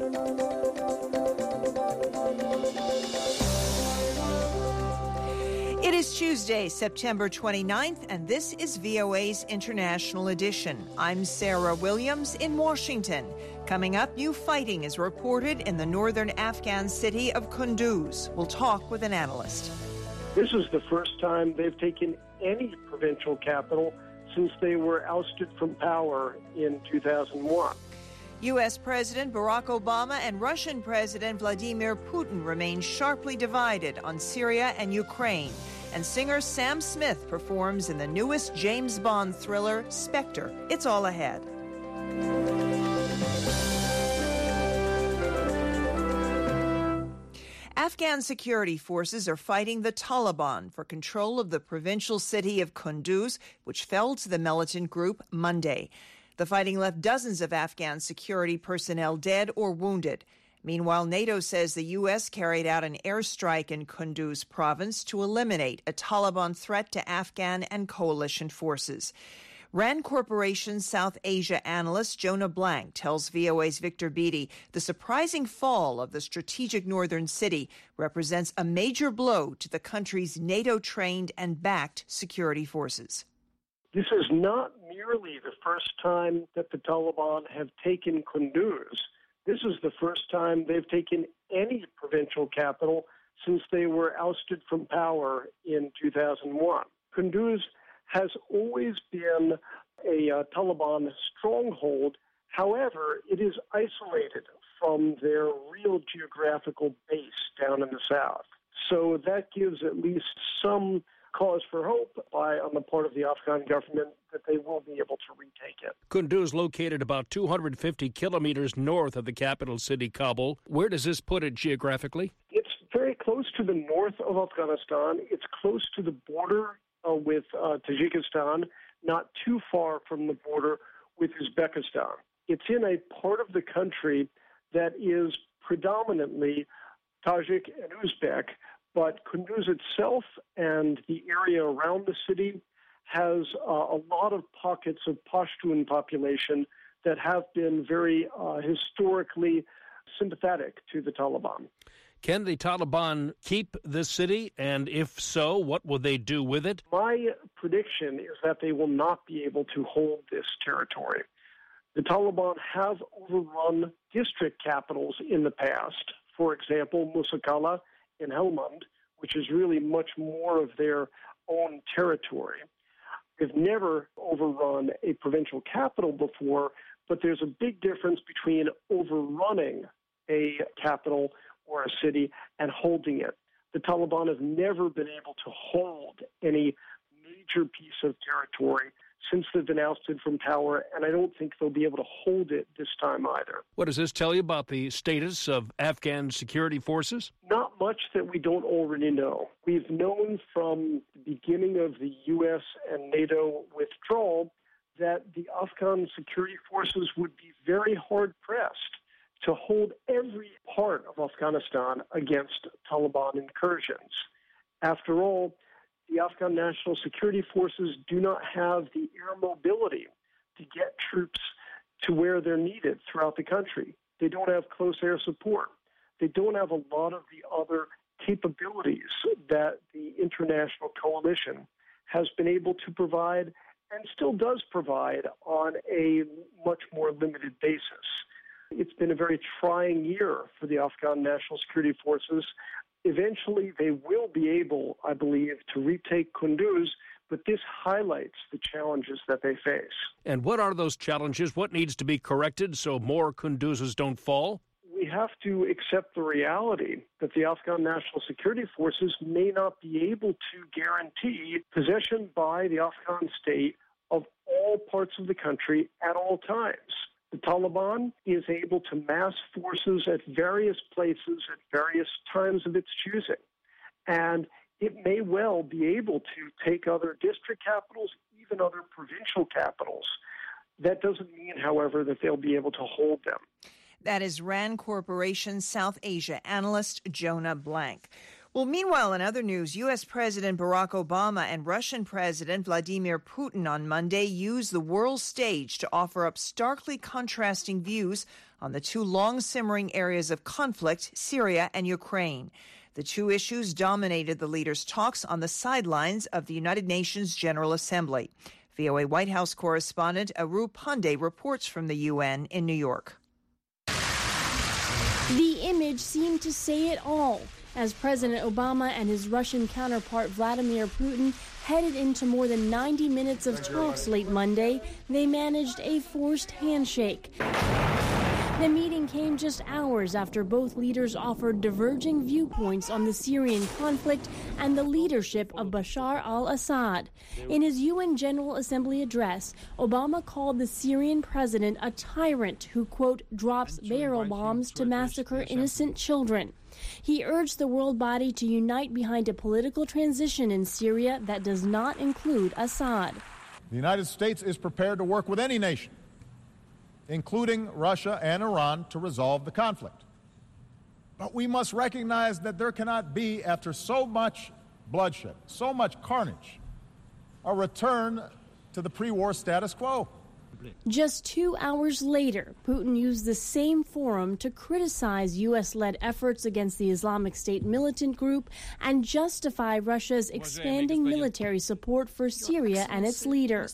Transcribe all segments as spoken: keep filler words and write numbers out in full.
It is Tuesday, September twenty-ninth, and this is V O A's International Edition. I'm Sarah Williams in Washington. Coming up, new fighting is reported in the northern Afghan city of Kunduz. We'll talk with an analyst. This is the first time they've taken any provincial capital since they were ousted from power in two thousand one. U S. President Barack Obama and Russian President Vladimir Putin remain sharply divided on Syria and Ukraine. And singer Sam Smith performs in the newest James Bond thriller, Spectre. It's all ahead. Afghan security forces are fighting the Taliban for control of the provincial city of Kunduz, which fell to the militant group Monday. The fighting left dozens of Afghan security personnel dead or wounded. Meanwhile, NATO says the U S carried out an airstrike in Kunduz province to eliminate a Taliban threat to Afghan and coalition forces. RAND Corporation's South Asia analyst Jonah Blank tells V O A's Victor Beattie the surprising fall of the strategic northern city represents a major blow to the country's NATO-trained and backed security forces. This is not merely the first time that the Taliban have taken Kunduz. This is the first time they've taken any provincial capital since they were ousted from power in two thousand one. Kunduz has always been a uh, Taliban stronghold. However, it is isolated from their real geographical base down in the south. So that gives at least some cause for hope by on the part of the Afghan government that they will be able to retake it. Kunduz, located about two hundred fifty kilometers north of the capital city, Kabul. Where does this put it geographically? It's very close to the north of Afghanistan. It's close to the border uh, with uh, Tajikistan, not too far from the border with Uzbekistan. It's in a part of the country that is predominantly Tajik and Uzbek, but Kunduz itself and the area around the city has uh, a lot of pockets of Pashtun population that have been very uh, historically sympathetic to the Taliban. Can the Taliban keep this city? And if so, what will they do with it? My prediction is that they will not be able to hold this territory. The Taliban have overrun district capitals in the past. For example, Musakala in Helmand, which is really much more of their own territory. They've never overrun a provincial capital before, but there's a big difference between overrunning a capital or a city and holding it. The Taliban have never been able to hold any major piece of territory since they've been ousted from power, and I don't think they'll be able to hold it this time either. What does this tell you about the status of Afghan security forces? Not much that we don't already know. We've known from the beginning of the U S and NATO withdrawal that the Afghan security forces would be very hard-pressed to hold every part of Afghanistan against Taliban incursions. After all, the Afghan National Security Forces do not have the air mobility to get troops to where they're needed throughout the country. They don't have close air support. They don't have a lot of the other capabilities that the international coalition has been able to provide and still does provide on a much more limited basis. It's been a very trying year for the Afghan National Security Forces. Eventually, they will be able, I believe, to retake Kunduz, but this highlights the challenges that they face. And what are those challenges? What needs to be corrected so more Kunduzes don't fall? We have to accept the reality that the Afghan National Security Forces may not be able to guarantee possession by the Afghan state of all parts of the country at all times. The Taliban is able to mass forces at various places at various times of its choosing. And it may well be able to take other district capitals, even other provincial capitals. That doesn't mean, however, that they'll be able to hold them. That is RAND Corporation South Asia analyst Jonah Blank. Well, meanwhile, in other news, U S. President Barack Obama and Russian President Vladimir Putin on Monday used the world stage to offer up starkly contrasting views on the two long-simmering areas of conflict, Syria and Ukraine. The two issues dominated the leaders' talks on the sidelines of the United Nations General Assembly. V O A White House correspondent Aru Pandey reports from the U N in New York. The image seemed to say it all as President Obama and his Russian counterpart Vladimir Putin headed into more than ninety minutes of talks late Monday. They managed a forced handshake. The meeting came just hours after both leaders offered diverging viewpoints on the Syrian conflict and the leadership of Bashar al-Assad. In his U N General Assembly address, Obama called the Syrian president a tyrant who, quote, drops barrel bombs to massacre innocent children. He urged the world body to unite behind a political transition in Syria that does not include Assad. The United States is prepared to work with any nation, including Russia and Iran, to resolve the conflict. But we must recognize that there cannot be, after so much bloodshed, so much carnage, a return to the pre-war status quo. Just two hours later, Putin used the same forum to criticize U S-led efforts against the Islamic State militant group and justify Russia's expanding military support for Syria and its leader.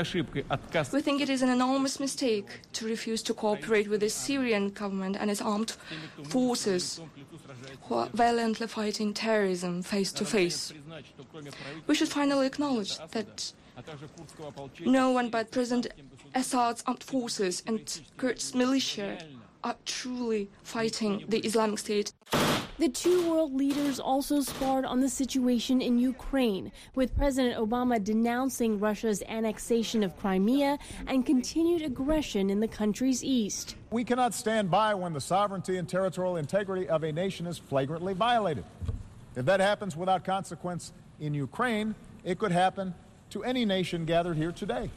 We think it is an enormous mistake to refuse to cooperate with the Syrian government and its armed forces who are valiantly fighting terrorism face to face. We should finally acknowledge that no one but President Assad's armed forces and Kurds militia are truly fighting the Islamic State. The two world leaders also sparred on the situation in Ukraine, with President Obama denouncing Russia's annexation of Crimea and continued aggression in the country's east. We cannot stand by when the sovereignty and territorial integrity of a nation is flagrantly violated. If that happens without consequence in Ukraine, it could happen to any nation gathered here today.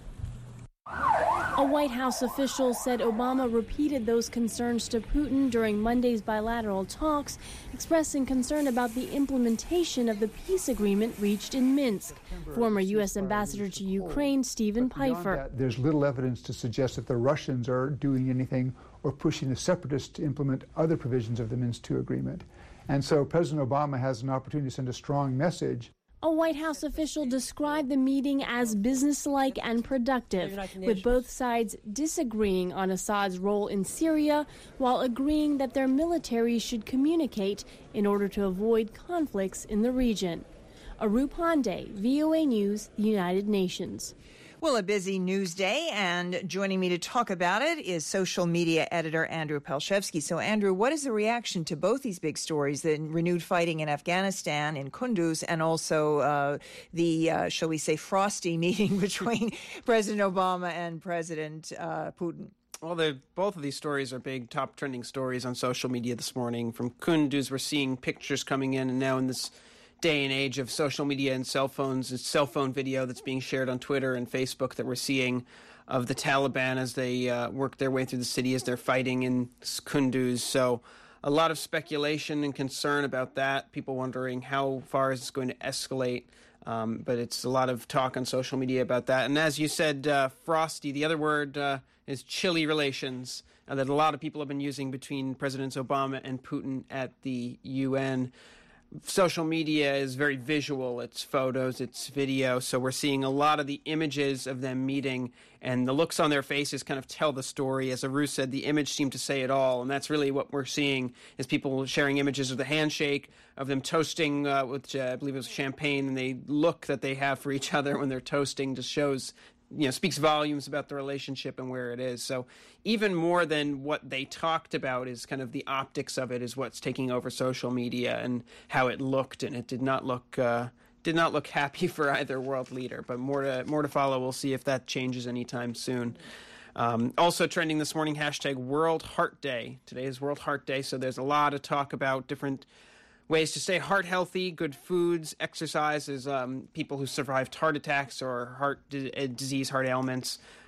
A White House official said Obama repeated those concerns to Putin during Monday's bilateral talks, expressing concern about the implementation of the peace agreement reached in Minsk. Former U S Ambassador to Ukraine, Stephen Pifer. That, there's little evidence to suggest that the Russians are doing anything or pushing the separatists to implement other provisions of the Minsk two agreement. And so President Obama has an opportunity to send a strong message. A White House official described the meeting as businesslike and productive, with both sides disagreeing on Assad's role in Syria while agreeing that their militaries should communicate in order to avoid conflicts in the region. Aru Pandey, V O A News, the United Nations. Well, a busy news day, and joining me to talk about it is social media editor Andrew Palshevsky. So, Andrew, what is the reaction to both these big stories, the renewed fighting in Afghanistan, in Kunduz, and also uh, the, uh, shall we say, frosty meeting between President Obama and President uh, Putin? Well, both of these stories are big, top trending stories on social media this morning. From Kunduz, we're seeing pictures coming in, and now in this day and age of social media and cell phones, it's cell phone video that's being shared on Twitter and Facebook that we're seeing of the Taliban as they uh, work their way through the city as they're fighting in Kunduz. So a lot of speculation and concern about that, people wondering how far is this going to escalate. Um, but it's a lot of talk on social media about that. And as you said, uh, frosty, the other word uh, is chilly relations uh, that a lot of people have been using between Presidents Obama and Putin at the U N. Social media is very visual. It's photos, it's video. So we're seeing a lot of the images of them meeting, and the looks on their faces kind of tell the story. As Aru said, the image seemed to say it all, and that's really what we're seeing is people sharing images of the handshake, of them toasting, uh, which uh, I believe it was champagne, and the look that they have for each other when they're toasting just shows, you know, speaks volumes about the relationship and where it is. So even more than what they talked about is kind of the optics of it is what's taking over social media and how it looked, and it did not look uh, did not look happy for either world leader. But more to more to follow. We'll see if that changes anytime soon. Um, also trending this morning, hashtag World Heart Day. Today is World Heart Day, so there's a lot of talk about different ways to stay heart healthy, good foods, exercises, um, people who survived heart attacks or heart di- disease, heart ailments.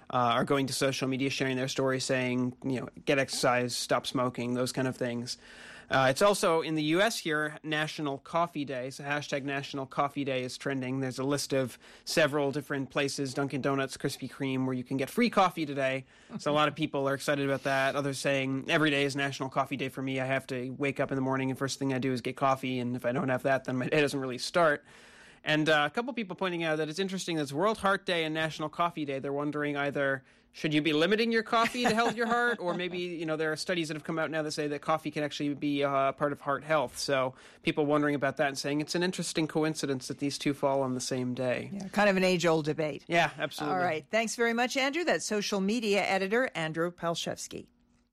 uh, are going to social media, sharing their stories, saying, you know, get exercise, stop smoking, those kind of things. Uh, it's also in the U S here, National Coffee Day. So hashtag National Coffee Day is trending. There's a list of several different places, Dunkin' Donuts, Krispy Kreme, where you can get free coffee today. So a lot of people are excited about that. Others saying every day is National Coffee Day for me. I have to wake up in the morning and first thing I do is get coffee. And if I don't have that, then my day doesn't really start. And uh, a couple people pointing out that it's interesting that it's World Heart Day and National Coffee Day. They're wondering either should you be limiting your coffee to help your heart, or maybe, you know, there are studies that have come out now that say that coffee can actually be uh, part of heart health. So people wondering about that and saying it's an interesting coincidence that these two fall on the same day. Yeah, kind of an age-old debate. Yeah, absolutely. All right. Thanks very much, Andrew. That's social media editor Andrew Palshevsky.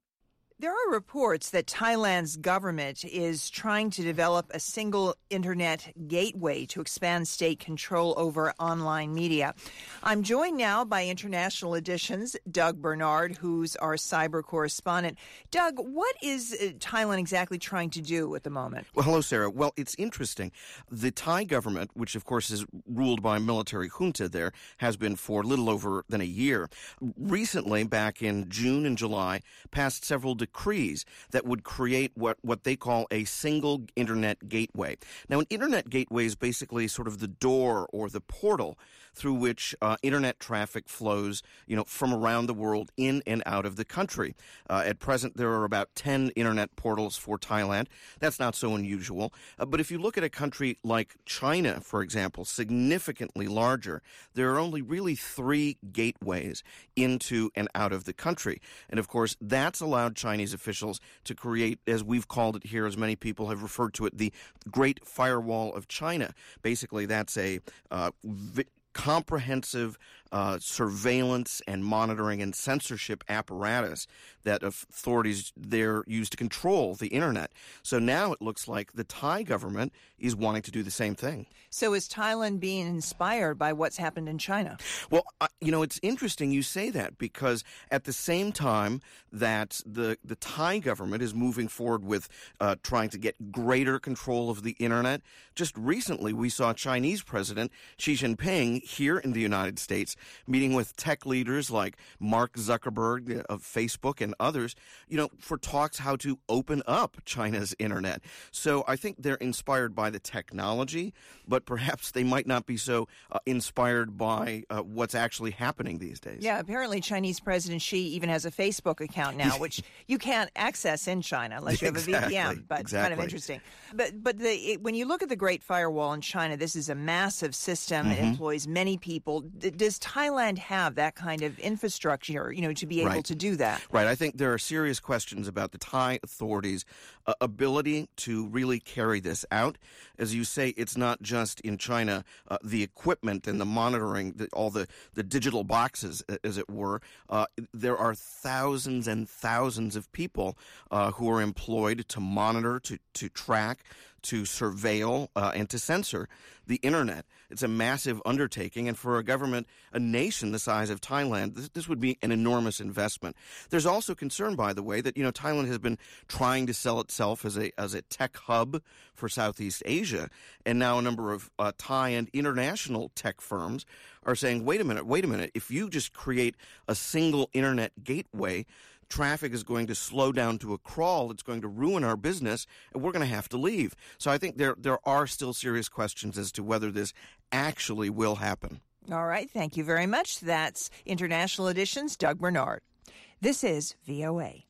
There are reports that Thailand's government is trying to develop a single internet gateway to expand state control over online media. I'm joined now by International Edition's Doug Bernard, who's our cyber correspondent. Doug, what is Thailand exactly trying to do at the moment? Well, hello, Sarah. Well, it's interesting. The Thai government, which of course is ruled by a military junta there, has been for a little over than a year. Recently, back in June and July, passed several decrees decrees that would create what, what they call a single internet gateway. Now, an internet gateway is basically sort of the door or the portal through which uh, internet traffic flows, you know, from around the world in and out of the country. Uh, at present, there are about ten internet portals for Thailand. That's not so unusual. Uh, but if you look at a country like China, for example, significantly larger, there are only really three gateways into and out of the country. And of course, that's allowed Chinese officials to create, as we've called it here, as many people have referred to it, the Great Firewall of China. Basically, that's a uh, vi- comprehensive uh, surveillance and monitoring and censorship apparatus that authorities there use to control the internet. So now it looks like the Thai government is wanting to do the same thing. So is Thailand being inspired by what's happened in China? Well, uh, you know, it's interesting you say that, because at the same time that the, the Thai government is moving forward with uh, trying to get greater control of the internet, just recently we saw Chinese President Xi Jinping here in the United States meeting with tech leaders like Mark Zuckerberg of Facebook and others, you know, for talks how to open up China's internet. So I think they're inspired by the technology, but perhaps they might not be so uh, inspired by uh, what's actually happening these days. Yeah, apparently Chinese President Xi even has a Facebook account now, which you can't access in China unless you have exactly, a V P N. But exactly. Kind of interesting. But but the, it, when you look at the Great Firewall in China, this is a massive system. Mm-hmm. It employs many people. D- does Thailand have that kind of infrastructure, you know, to be able right. to do that? Right. I think there are serious questions about the Thai authorities' uh, ability to really carry this out. As you say, it's not just in China, uh, the equipment and the monitoring, the, all the, the digital boxes, as it were. Uh, there are thousands and thousands of people uh, who are employed to monitor, to, to track, to surveil, uh, and to censor the internet. It's a massive undertaking, and for a government, a nation the size of Thailand, this, this would be an enormous investment. There's also concern, by the way, that, you know, Thailand has been trying to sell itself as a as a tech hub for Southeast Asia, and now a number of uh, Thai and international tech firms are saying, wait a minute, wait a minute, if you just create a single internet gateway, traffic is going to slow down to a crawl. It's going to ruin our business, and we're going to have to leave. So I think there there are still serious questions as to whether this actually will happen. All right. Thank you very much. That's International Edition's Doug Bernard. This is V O A.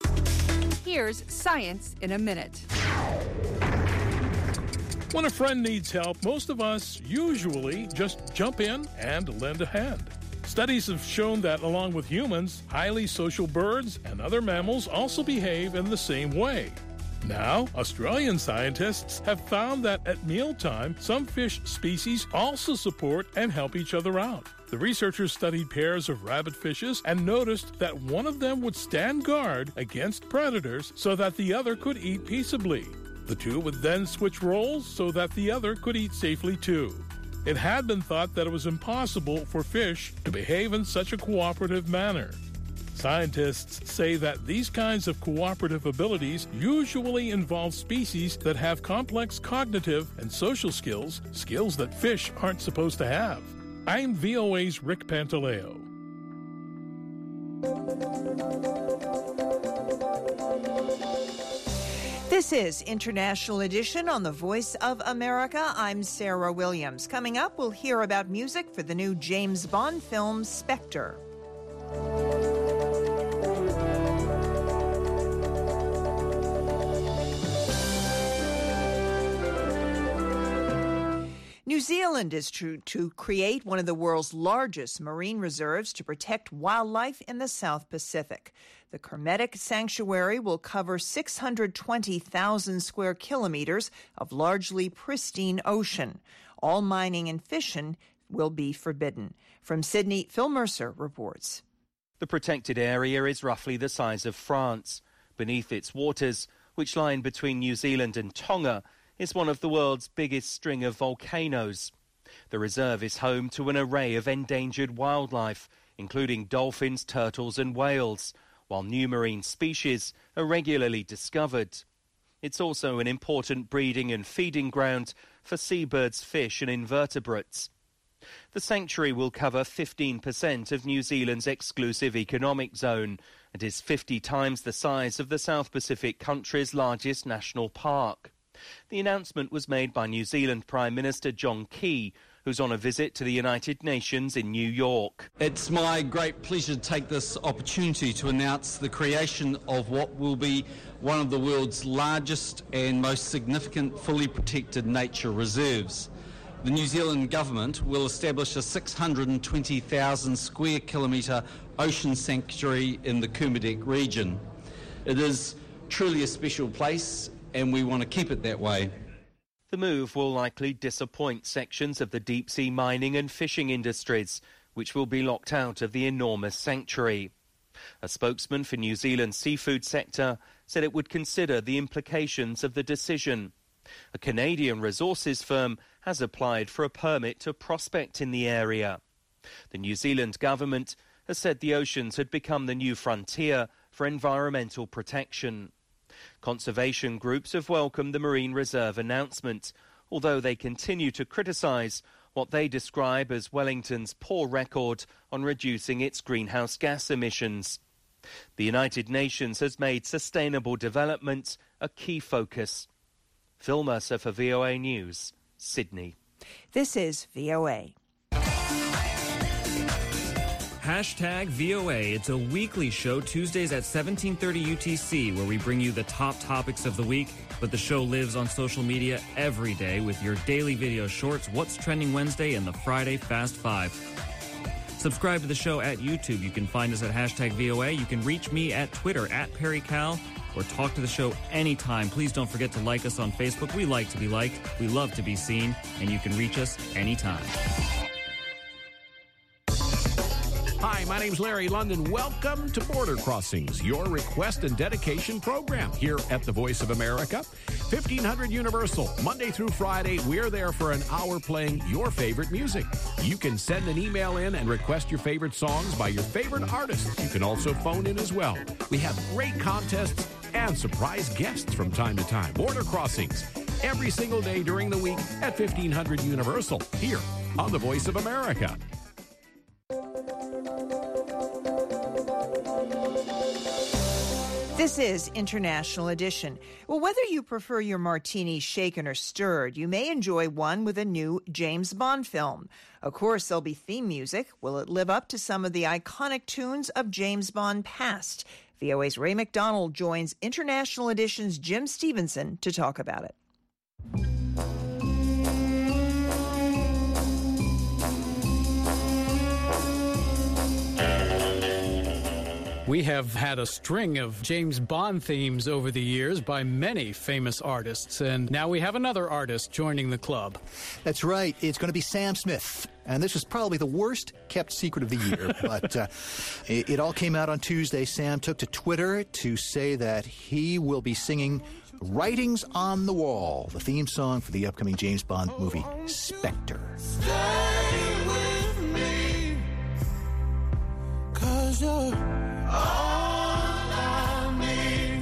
Here's Science in a Minute. When a friend needs help, most of us usually just jump in and lend a hand. Studies have shown that, along with humans, highly social birds and other mammals also behave in the same way. Now, Australian scientists have found that at mealtime, some fish species also support and help each other out. The researchers studied pairs of rabbitfishes and noticed that one of them would stand guard against predators so that the other could eat peaceably. The two would then switch roles so that the other could eat safely too. It had been thought that it was impossible for fish to behave in such a cooperative manner. Scientists say that these kinds of cooperative abilities usually involve species that have complex cognitive and social skills, skills that fish aren't supposed to have. I'm V O A's Rick Pantaleo. This is International Edition on the Voice of America. I'm Sarah Williams. Coming up, we'll hear about music for the new James Bond film, Spectre. New Zealand is to, to create one of the world's largest marine reserves to protect wildlife in the South Pacific. The Kermadec Sanctuary will cover six hundred twenty thousand square kilometers of largely pristine ocean. All mining and fishing will be forbidden. From Sydney, Phil Mercer reports. The protected area is roughly the size of France. Beneath its waters, which line between New Zealand and Tonga, is one of the world's biggest string of volcanoes. The reserve is home to an array of endangered wildlife, including dolphins, turtles and whales, while new marine species are regularly discovered. It's also an important breeding and feeding ground for seabirds, fish and invertebrates. The sanctuary will cover fifteen percent of New Zealand's exclusive economic zone and is fifty times the size of the South Pacific country's largest national park. The announcement was made by New Zealand Prime Minister John Key, who's on a visit to the United Nations in New York. It's my great pleasure to take this opportunity to announce the creation of what will be one of the world's largest and most significant fully protected nature reserves. The New Zealand government will establish a six hundred twenty thousand square kilometre ocean sanctuary in the Kermadec region. It is truly a special place, and we want to keep it that way. The move will likely disappoint sections of the deep-sea mining and fishing industries, which will be locked out of the enormous sanctuary. A spokesman for New Zealand's seafood sector said it would consider the implications of the decision. A Canadian resources firm has applied for a permit to prospect in the area. The New Zealand government has said the oceans had become the new frontier for environmental protection. Conservation groups have welcomed the Marine Reserve announcement, although they continue to criticise what they describe as Wellington's poor record on reducing its greenhouse gas emissions. The United Nations has made sustainable development a key focus. Phil Mercer for V O A News, Sydney. This is V O A. Hashtag V O A. It's a weekly show, Tuesdays at seventeen thirty U T C, where we bring you the top topics of the week. But the show lives on social media every day with your daily video shorts, What's Trending Wednesday, and the Friday Fast Five. Subscribe to the show at YouTube. You can find us at hashtag V O A. You can reach me at Twitter, at Perry Cal, or talk to the show anytime. Please don't forget to like us on Facebook. We like to be liked. We love to be seen. And you can reach us anytime. Hi, my name's Larry London. Welcome to Border Crossings, your request and dedication program here at the Voice of America. fifteen hundred Universal, Monday through Friday, we're there for an hour playing your favorite music. You can send an email in and request your favorite songs by your favorite artists. You can also phone in as well. We have great contests and surprise guests from time to time. Border Crossings, every single day during the week at fifteen hundred Universal, here on the Voice of America. This is International Edition. Well, whether you prefer your martini shaken or stirred, you may enjoy one with a new James Bond film. Of course, there'll be theme music. Will it live up to some of the iconic tunes of James Bond past? V O A's Ray McDonald joins International Edition's Jim Stevenson to talk about it. We have had a string of James Bond themes over the years by many famous artists, and now we have another artist joining the club. That's right. It's going to be Sam Smith. And this is probably the worst kept secret of the year, but uh, it, it all came out on Tuesday. Sam took to Twitter to say that he will be singing Writings on the Wall, the theme song for the upcoming James Bond movie, Spectre. Stay with me, 'cause you're all I need.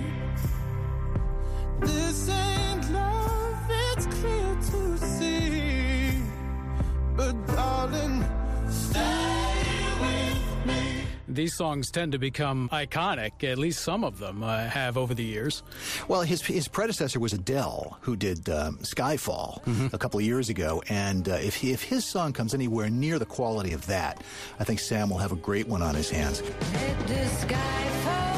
This ain't love, it's clear to see. But darling, stay with me. these songs tend to become iconic. At least some of them uh, have over the years. Well, his his predecessor was Adele, who did um, Skyfall mm-hmm. a couple of years ago. And uh, if he, if his song comes anywhere near the quality of that, I think Sam will have a great one on his hands. Let the sky fall.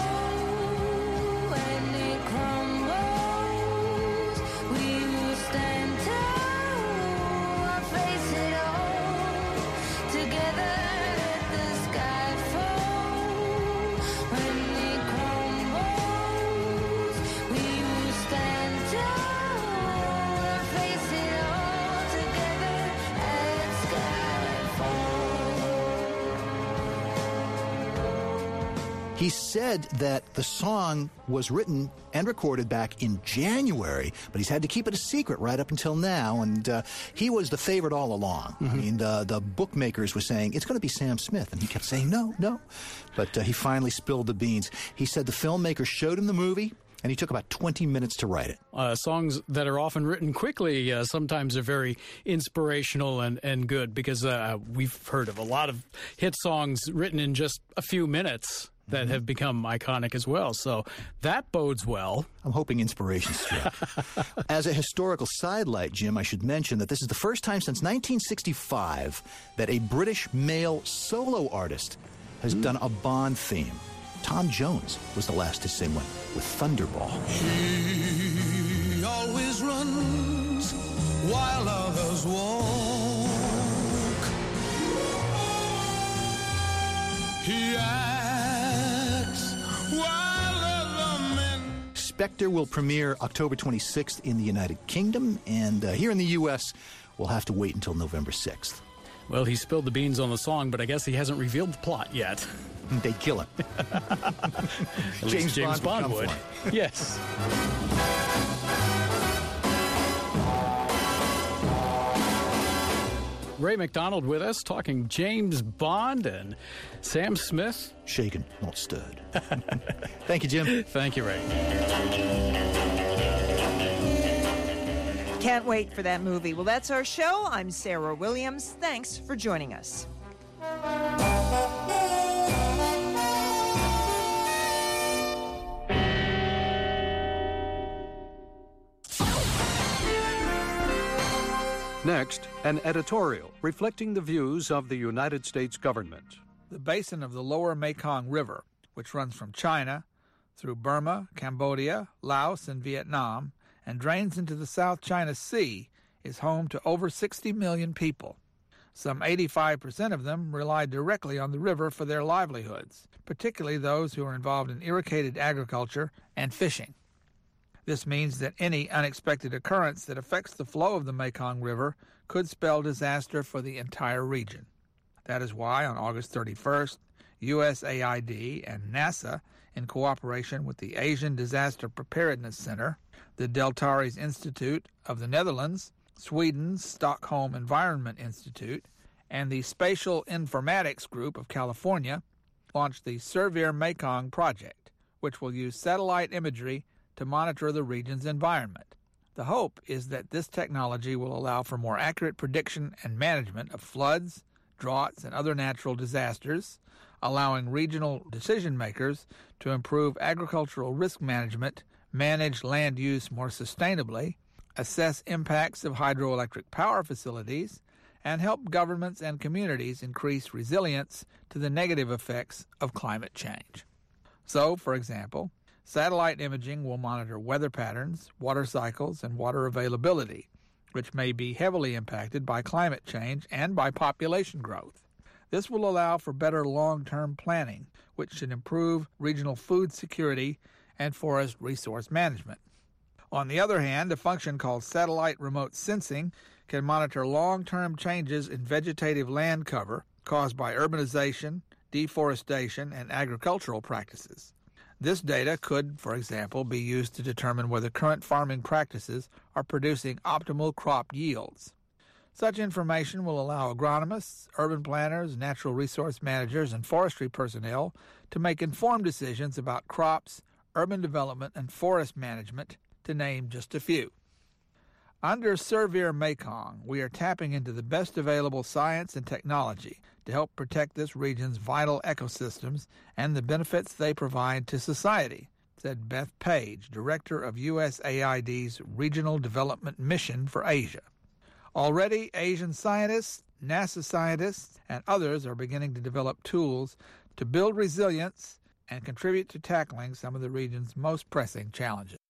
He said that the song was written and recorded back in January, but he's had to keep it a secret right up until now, and uh, he was the favorite all along. Mm-hmm. I mean, the, the bookmakers were saying, it's going to be Sam Smith, and he kept saying, no, no. But uh, he finally spilled the beans. He said the filmmaker showed him the movie, and he took about twenty minutes to write it. Uh, songs that are often written quickly uh, sometimes are very inspirational and, and good, because uh, we've heard of a lot of hit songs written in just a few minutes that mm-hmm. have become iconic as well. So that bodes well. I'm hoping inspiration struck. As a historical sidelight, Jim, I should mention that this is the first time since nineteen sixty-five that a British male solo artist has mm. done a Bond theme. Tom Jones was the last to sing one with Thunderball. He always runs while others walk. He acts while other men... Spectre will premiere October twenty-sixth in the United Kingdom, and uh, here in the U S, we'll have to wait until November sixth. Well, he spilled the beans on the song, but I guess he hasn't revealed the plot yet. They kill him. James, James Bond, Bond would. Yes. Ray McDonald with us, talking James Bond and Sam Smith. Shaken, not stirred. Thank you, Jim. Thank you, Ray. Can't wait for that movie. Well, that's our show. I'm Sarah Williams. Thanks for joining us. Next, an editorial reflecting the views of the United States government. The basin of the lower Mekong River, which runs from China through Burma, Cambodia, Laos, and Vietnam, and drains into the South China Sea, is home to over sixty million people. Some eighty-five percent of them rely directly on the river for their livelihoods, particularly those who are involved in irrigated agriculture and fishing. This means that any unexpected occurrence that affects the flow of the Mekong River could spell disaster for the entire region. That is why, on August thirty-first, U S A I D and NASA, in cooperation with the Asian Disaster Preparedness Center, the Deltares Institute of the Netherlands, Sweden's Stockholm Environment Institute, and the Spatial Informatics Group of California, launched the Surveyor Mekong project, which will use satellite imagery to monitor the region's environment. The hope is that this technology will allow for more accurate prediction and management of floods, droughts, and other natural disasters, allowing regional decision-makers to improve agricultural risk management, manage land use more sustainably, assess impacts of hydroelectric power facilities, and help governments and communities increase resilience to the negative effects of climate change. So, for example, satellite imaging will monitor weather patterns, water cycles, and water availability, which may be heavily impacted by climate change and by population growth. This will allow for better long-term planning, which should improve regional food security and forest resource management. On the other hand, a function called satellite remote sensing can monitor long-term changes in vegetative land cover caused by urbanization, deforestation, and agricultural practices. This data could, for example, be used to determine whether current farming practices are producing optimal crop yields. Such information will allow agronomists, urban planners, natural resource managers, and forestry personnel to make informed decisions about crops, urban development, and forest management, to name just a few. Under Servier Mekong, we are tapping into the best available science and technology to help protect this region's vital ecosystems and the benefits they provide to society, said Beth Page, director of U S A I D's Regional Development Mission for Asia. Already, Asian scientists, NASA scientists, and others are beginning to develop tools to build resilience and contribute to tackling some of the region's most pressing challenges.